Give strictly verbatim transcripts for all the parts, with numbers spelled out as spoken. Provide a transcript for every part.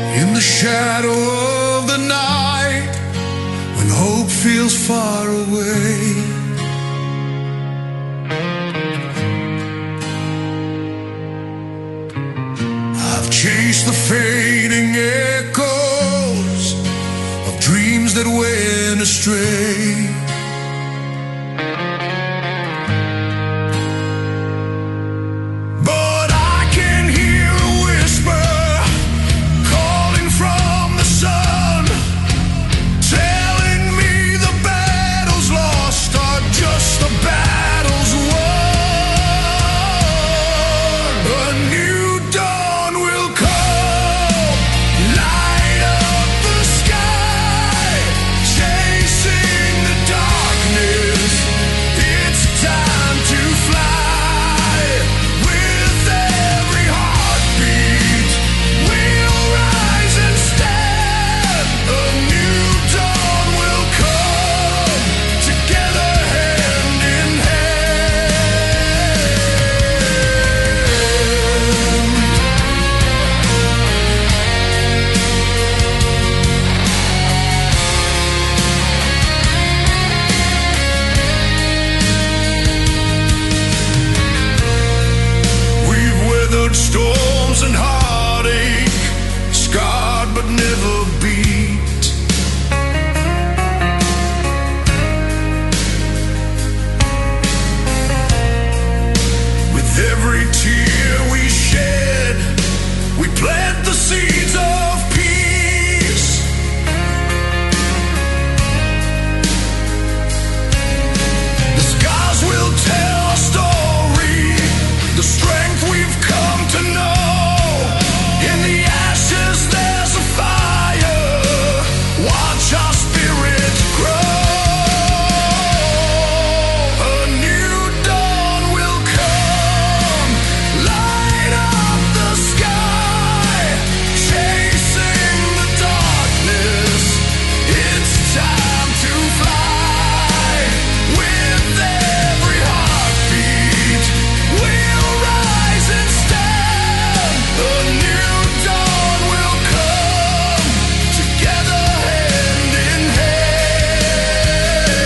In the shadow of the night, when hope feels far away, I've chased the fading echoes of dreams that went astray. Storms and heartache, scarred but never beat. With every tear we shed, we plant the seeds of peace. The scars will tell a story, the strength we've come to know. In the ashes there's a fire, watch our spirit grow. A new dawn will come, light up the sky, chasing the darkness, it's time to fly. With every heartbeat we'll rise and stand. A new dawn will come, together hand in hand.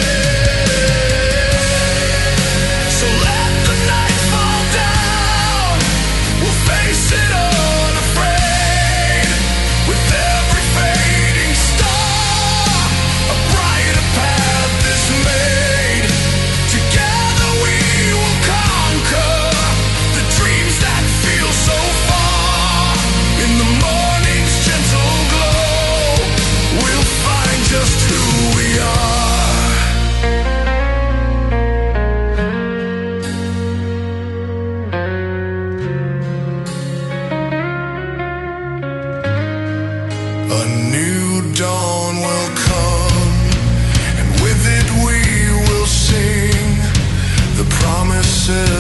So let the night fall down, we'll face it unafraid. With every fading star, a brighter path is made. Together we will conquer the dreams that feel so far. In the morning's gentle glow, we'll find just who we are. A new dawn will come, and with it we will sing the promises